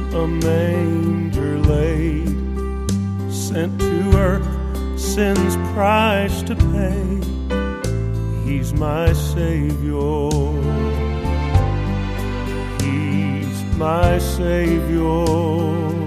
a manger laid, sent to earth sin's price to pay. He's my Savior, He's my Savior.